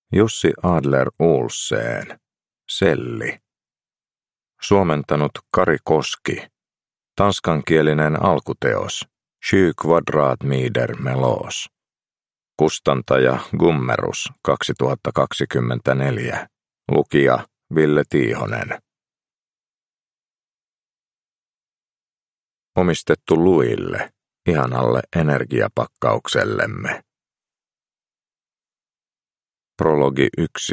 Jussi Adler-Olsen, Selli. Suomentanut Kari Koski. Tanskankielinen alkuteos. 7 kvadratmeter melos. Kustantaja Gummerus 2024. Lukija Ville Tiihonen. Omistettu Luille, ihanalle energiapakkauksellemme. Prologi 1.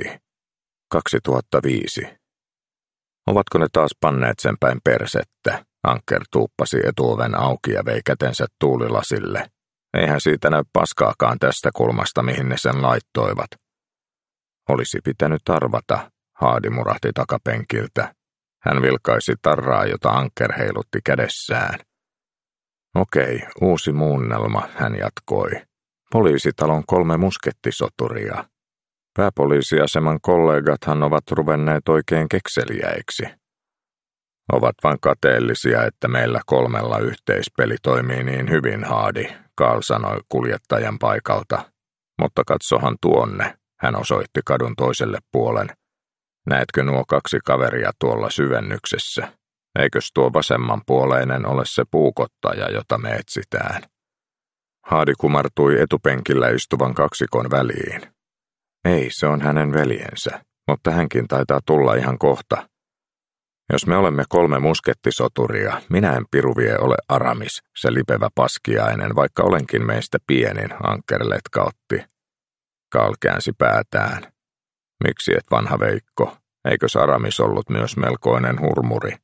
2005. Ovatko ne taas panneet sen päin persettä? Anker tuuppasi etuoven auki ja vei kätensä tuulilasille. Eihän siitä näy paskaakaan tästä kulmasta, mihin ne sen laittoivat. Olisi pitänyt arvata, Haadi murahti takapenkiltä. Hän vilkaisi tarraa, jota Anker heilutti kädessään. Okei, uusi muunnelma, hän jatkoi. Poliisitalon 3 muskettisoturia. Pääpoliisiaseman kollegathan ovat ruvenneet oikein kekseliäiksi. Ovat vain kateellisia, että meillä 3 yhteispeli toimii niin hyvin, Haadi, Karl sanoi kuljettajan paikalta. Mutta katsohan tuonne, hän osoitti kadun toiselle puolen. Näetkö nuo 2 kaveria tuolla syvennyksessä? Eikös tuo vasemmanpuoleinen ole se puukottaja, jota me etsitään? Haadi kumartui etupenkillä istuvan kaksikon väliin. Ei, se on hänen veljensä, mutta hänkin taitaa tulla ihan kohta. Jos me olemme 3 muskettisoturia, minä en piruvie ole Aramis, se lipevä paskiainen, vaikka olenkin meistä pienin, Anker letkautti. Karl käänsi päätään. Miksi et, vanha Veikko? Eikös Aramis ollut myös melkoinen hurmuri?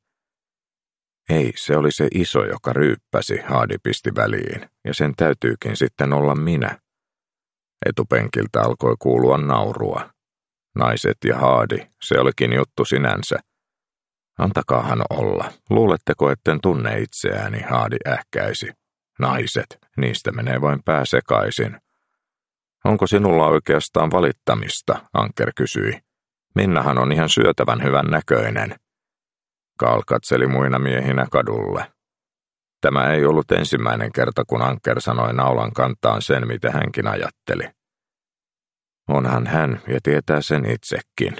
Ei, se oli se iso, joka ryyppäsi, Haadi pisti väliin, ja sen täytyykin sitten olla minä. Etupenkiltä alkoi kuulua naurua. Naiset ja Haadi, se olikin juttu sinänsä. Antakaahan olla. Luuletteko, etten tunne itseäni, Haadi ähkäisi. Naiset, niistä menee vain pää sekaisin. Onko sinulla oikeastaan valittamista, Anker kysyi. Minnahan on ihan syötävän hyvän näköinen. Karl katseli muina miehinä kadulle. Tämä ei ollut ensimmäinen kerta, kun Anker sanoi naulan kantaan sen, mitä hänkin ajatteli. Onhan hän ja tietää sen itsekin.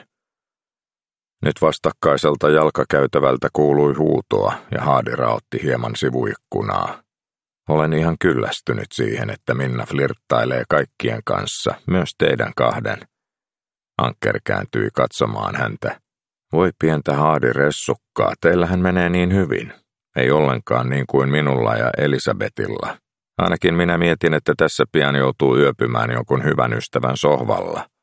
Nyt vastakkaiselta jalkakäytävältä kuului huutoa ja Haadi raotti hieman sivuikkunaa. Olen ihan kyllästynyt siihen, että Minna flirttailee kaikkien kanssa, myös teidän 2. Anker kääntyi katsomaan häntä. Voi pientä Haadi-ressukkaa, teillähän menee niin hyvin. Ei ollenkaan niin kuin minulla ja Elisabetilla. Ainakin minä mietin, että tässä pian joutuu yöpymään jonkun hyvän ystävän sohvalla.